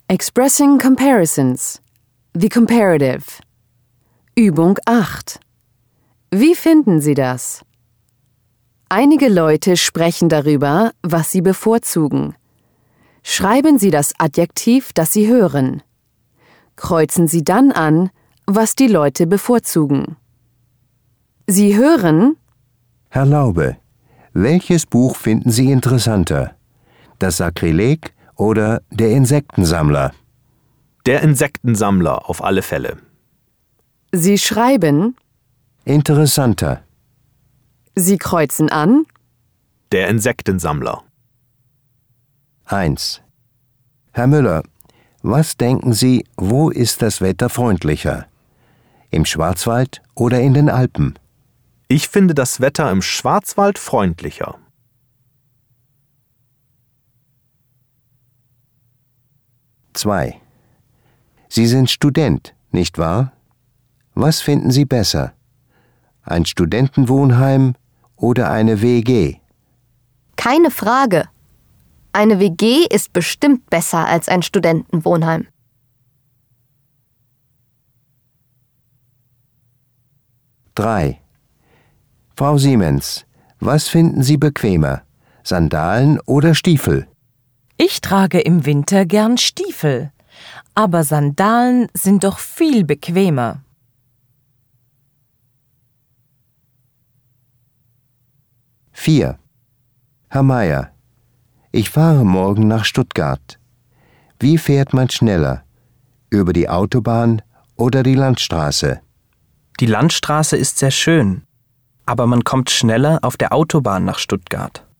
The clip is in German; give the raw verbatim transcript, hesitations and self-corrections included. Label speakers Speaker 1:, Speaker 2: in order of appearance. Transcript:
Speaker 1: Expressing Comparisons. The Comparative. Übung acht. Wie finden Sie das? Einige Leute sprechen darüber, was sie bevorzugen. Schreiben Sie das Adjektiv, das Sie hören. Kreuzen Sie dann an, was die Leute bevorzugen. Sie hören:
Speaker 2: Herr Laube, welches Buch finden Sie interessanter? Das Sakrileg oder Der Insektensammler?
Speaker 3: Der Insektensammler auf alle Fälle.
Speaker 1: Sie schreiben:
Speaker 2: Interessanter.
Speaker 1: Sie kreuzen an:
Speaker 3: Der Insektensammler.
Speaker 2: eins. Herr Müller, was denken Sie, wo ist das Wetter freundlicher? Im Schwarzwald oder in den Alpen?
Speaker 3: Ich finde das Wetter im Schwarzwald freundlicher.
Speaker 2: zwei. Sie sind Student, nicht wahr? Was finden Sie besser? Ein Studentenwohnheim oder eine W G?
Speaker 4: Keine Frage. Eine W G ist bestimmt besser als ein Studentenwohnheim.
Speaker 2: drei. Frau Siemens, was finden Sie bequemer? Sandalen oder Stiefel?
Speaker 5: Ich trage im Winter gern Stiefel, aber Sandalen sind doch viel bequemer.
Speaker 2: vier. Herr Meier, ich fahre morgen nach Stuttgart. Wie fährt man schneller? Über die Autobahn oder die Landstraße?
Speaker 6: Die Landstraße ist sehr schön, aber man kommt schneller auf der Autobahn nach Stuttgart.